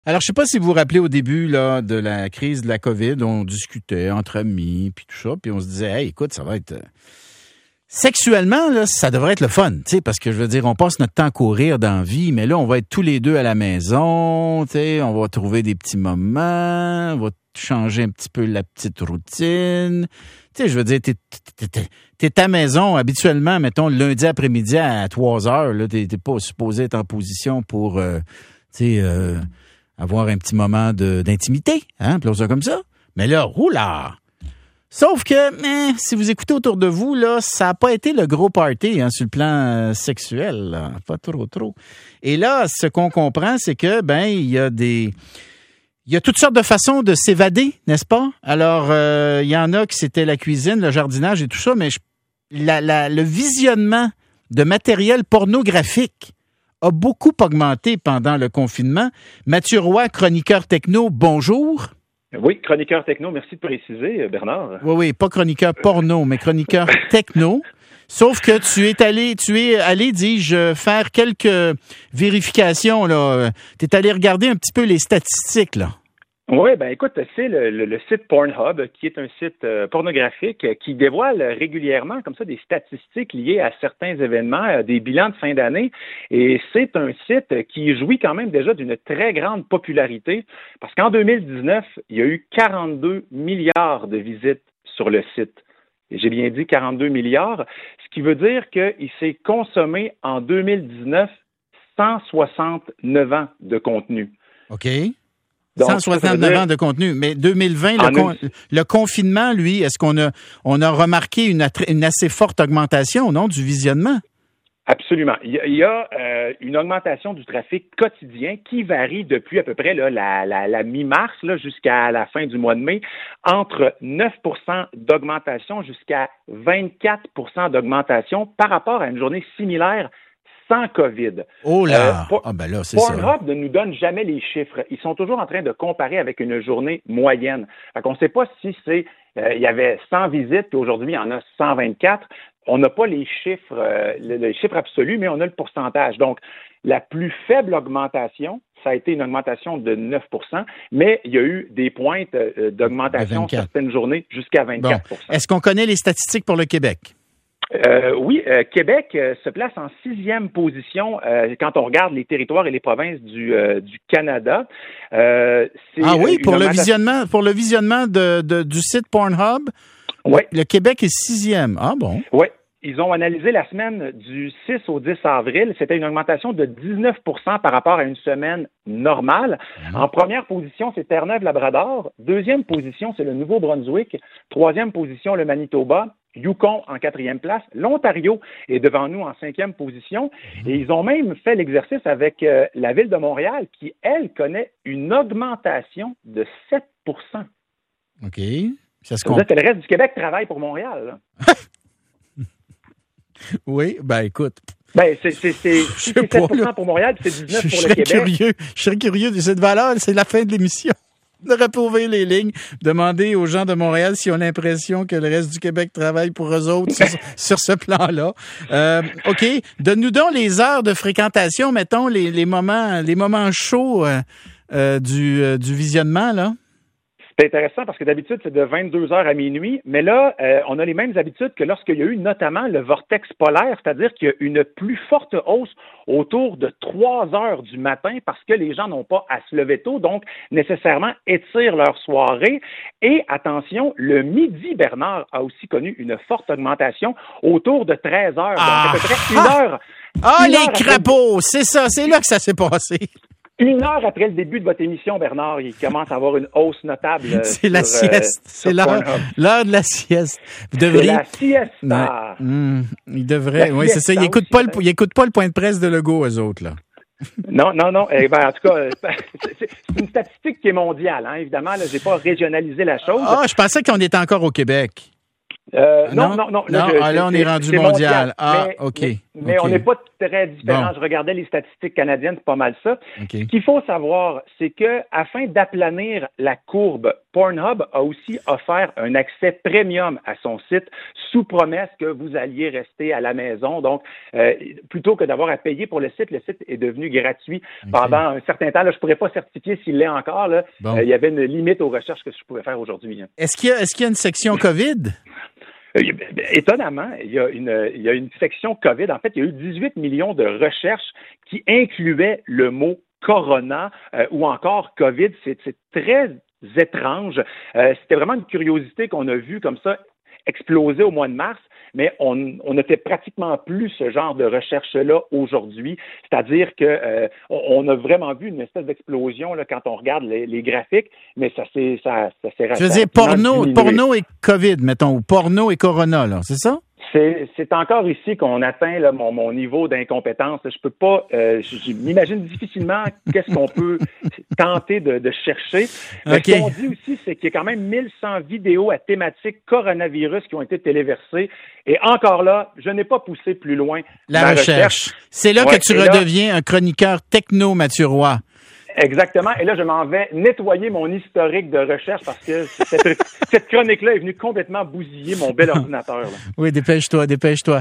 Alors, je sais pas si vous vous rappelez au début là de la crise de la COVID, on discutait entre amis, puis tout ça, puis on se disait, hey, écoute, ça va être... Sexuellement, là, ça devrait être le fun, tu sais, parce que je veux dire, on passe notre temps à courir dans la vie, mais là, on va être tous les deux à la maison, tu sais, on va trouver des petits moments, on va changer un petit peu la petite routine. Tu sais, je veux dire, t'es à la maison habituellement, mettons, le lundi après-midi à 3 heures, là, t'es pas supposé être en position pour, tu sais, avoir un petit moment d'intimité, hein, puis ça comme ça. Mais là, roula! Sauf que, si vous écoutez autour de vous, là, ça n'a pas été le gros party hein, sur le plan sexuel, là. Pas trop. Et là, ce qu'on comprend, c'est que, il y a toutes sortes de façons de s'évader, n'est-ce pas? Alors, il y en a qui c'était la cuisine, le jardinage et tout ça, mais le visionnement de matériel pornographique a beaucoup augmenté pendant le confinement. Mathieu Roy, chroniqueur techno, bonjour. Oui, chroniqueur techno, merci de préciser, Bernard. Oui, pas chroniqueur porno, mais chroniqueur techno. Sauf que tu es allé, dis-je, faire quelques vérifications, là. Tu es allé regarder un petit peu les statistiques, là. Oui, écoute, c'est le site Pornhub, qui est un site pornographique qui dévoile régulièrement comme ça des statistiques liées à certains événements, des bilans de fin d'année. Et c'est un site qui jouit quand même déjà d'une très grande popularité parce qu'en 2019, il y a eu 42 milliards de visites sur le site. Et j'ai bien dit 42 milliards, ce qui veut dire qu'il s'est consommé en 2019 169 ans de contenu. OK. Donc, 169 ans de contenu. Mais 2020, le confinement, lui, est-ce qu'on a remarqué une assez forte augmentation, non, du visionnement? Absolument. Il y a une augmentation du trafic quotidien qui varie depuis à peu près là, la mi-mars là, jusqu'à la fin du mois de mai, entre 9 d'augmentation jusqu'à 24 d'augmentation par rapport à une journée similaire sans COVID. Oh là! Là, c'est ça. Pornhub ne nous donne jamais les chiffres. Ils sont toujours en train de comparer avec une journée moyenne. Fait qu'on ne sait pas si c'est il y avait 100 visites, puis aujourd'hui, il y en a 124. On n'a pas les chiffres, les chiffres absolus, mais on a le pourcentage. Donc, la plus faible augmentation, ça a été une augmentation de 9 mais il y a eu des pointes d'augmentation certaines journées jusqu'à 24 Bon. Est-ce qu'on connaît les statistiques pour le Québec? Oui, Québec se place en 6e position quand on regarde les territoires et les provinces du Canada. Pour le visionnement du site Pornhub, ouais. Le Québec est 6e. Ah bon? Oui. Ils ont analysé la semaine du 6 au 10 avril. C'était une augmentation de 19 par rapport à une semaine normale. En première position, c'est Terre-Neuve-Labrador. Deuxième position, c'est le Nouveau-Brunswick. Troisième position, le Manitoba. Yukon en 4e place. L'Ontario est devant nous en 5e position. Et ils ont même fait l'exercice avec la Ville de Montréal qui, elle, connaît une augmentation de 7 OK. Ça veut dire que le reste du Québec travaille pour Montréal. Oui, écoute. C'est 7% pour Montréal, puis c'est 19% pour le Québec. Je serais curieux de cette valeur. C'est la fin de l'émission. De retrouver les lignes, demander aux gens de Montréal s'ils ont l'impression que le reste du Québec travaille pour eux autres sur ce plan-là. OK. Donne-nous donc les heures de fréquentation, mettons, les moments chauds du visionnement, là. C'est intéressant parce que d'habitude, c'est de 22h à minuit, mais là, on a les mêmes habitudes que lorsqu'il y a eu notamment le vortex polaire, c'est-à-dire qu'il y a une plus forte hausse autour de 3h du matin parce que les gens n'ont pas à se lever tôt, donc nécessairement étirent leur soirée. Et attention, le midi, Bernard, a aussi connu une forte augmentation autour de 13h, donc à peu près 1 heure. Les crapauds, c'est ça, c'est là que ça s'est passé. 1 heure après le début de votre émission, Bernard, il commence à avoir une hausse notable. C'est la sieste. C'est l'heure de la sieste. Vous devriez... C'est la siesta. Il devrait. Oui, c'est ça. Ils écoutent pas le point de presse de Legault, eux autres, là. Non. En tout cas, c'est une statistique qui est mondiale. Hein. Évidemment, là, j'ai pas régionalisé la chose. Je pensais qu'on était encore au Québec. Non. Là, on est rendu mondial. OK. Mais on n'est pas très différent. Bon. Je regardais les statistiques canadiennes, c'est pas mal ça. Okay. Ce qu'il faut savoir, c'est que afin d'aplanir la courbe Pornhub a aussi offert un accès premium à son site sous promesse que vous alliez rester à la maison. Donc, plutôt que d'avoir à payer pour le site est devenu gratuit pendant un certain temps. Là, je ne pourrais pas certifier s'il l'est encore. Là. Bon. Il y avait une limite aux recherches que je pouvais faire aujourd'hui. Est-ce qu'il y a une section COVID? Étonnamment, il y a une section COVID. En fait, il y a eu 18 millions de recherches qui incluaient le mot corona ou encore COVID. C'est très étrange. C'était vraiment une curiosité qu'on a vue comme ça exploser au mois de mars, mais on ne fait pratiquement plus ce genre de recherche-là aujourd'hui. C'est-à-dire que on a vraiment vu une espèce d'explosion là, quand on regarde les graphiques, mais ça s'est Je veux dire, porno et COVID, mettons, ou porno et corona, là, c'est ça? C'est encore ici qu'on atteint là, mon niveau d'incompétence. Je peux pas, je m'imagine difficilement qu'est-ce qu'on peut tenter de chercher. Mais ce qu'on dit aussi, c'est qu'il y a quand même 1100 vidéos à thématique coronavirus qui ont été téléversées. Et encore là, je n'ai pas poussé plus loin la recherche. C'est là que tu redeviens un chroniqueur techno, Mathieu Roy. Exactement. Et là, je m'en vais nettoyer mon historique de recherche parce que cette chronique-là est venue complètement bousiller mon bel ordinateur. Là. Oui, dépêche-toi.